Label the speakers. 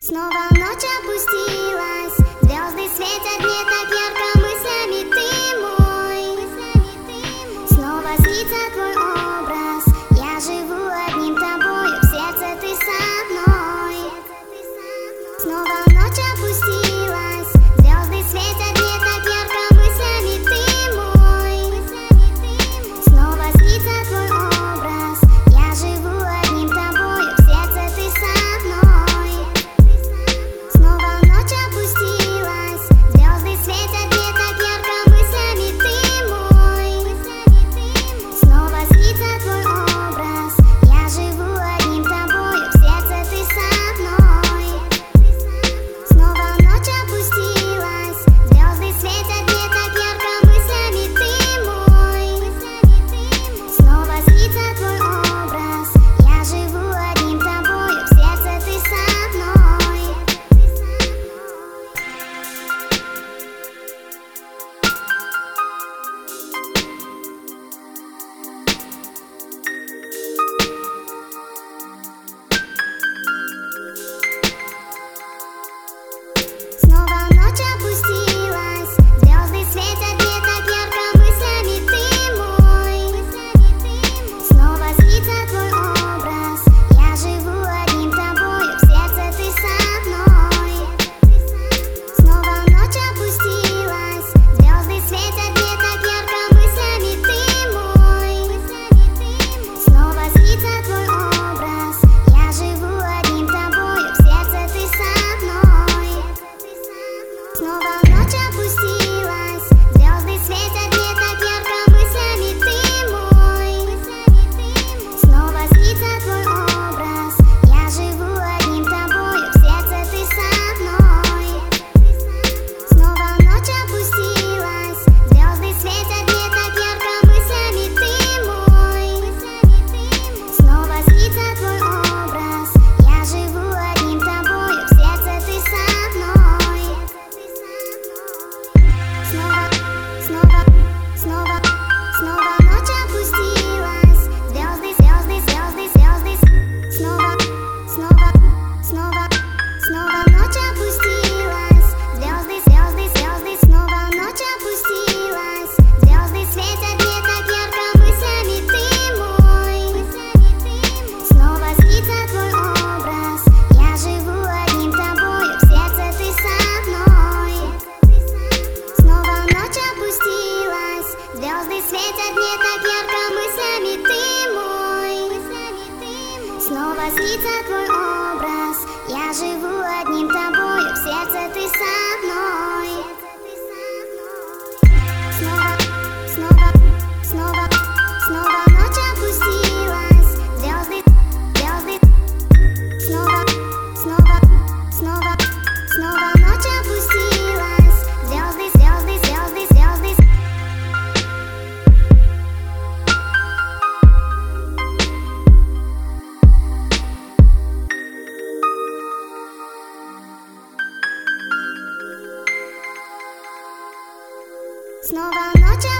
Speaker 1: Снова ночь опустилась, звезды светят не так ярко, мыслями ты мой. Снова снится твой образ, я живу одним тобою, в сердце ты со мной. Снова ночь опустилась, звезды светят не так ярко, мыслями ты мой. Снова снится твой образ, я живу одним тобою, в сердце ты со мной. Снова ночь опустилась, звезды светят не так ярко, мыслями ты мой. Снова снится твой образ, я живу одним тобою, в сердце ты со мной. Снова ночь опустилась, звезды светят не так ярко, мыслями ты мой. Снова снится твой образ, я живу одним тобою, в сердце ты со мной. Снова ночь опустилась, звезды светят не так ярко, мыслями ты мой. Снова снится твой образ, я живу одним тобою, в сердце ты со мной. Снова ночь опустилась, звезды светят не так ярко, мыслями ты мой. Снова снится твой образ, я живу одним тобою, в сердце ты со мной. Снова ночь опустилась, звезды светят не так ярко, мыслями ты мой. Снова снится твой образ, я живу одним тобою, в сердце ты со мной. Снова ночь опустилась, звезды светят не так ярко, мыслями ты мой. Снова снится твой образ, я живу одним тобою, в сердце ты со мной. Снова ночь опустилась, звезды. Снова ночь опустилась, звезды. Снова ночь опустилась, звезды светят не так ярко, мыслями ты мой. Снова снится твой образ, я живу одним тобою, в сердце ты со мной. Снова ночь опустилась, звезды светят не так ярко, мыслями ты мой. Снова снится твой образ, я живу одним тобою, в сердце ты со мной. Снова ночь опустилась, звезды. Снова ночь опустилась, звезды. Снова ночь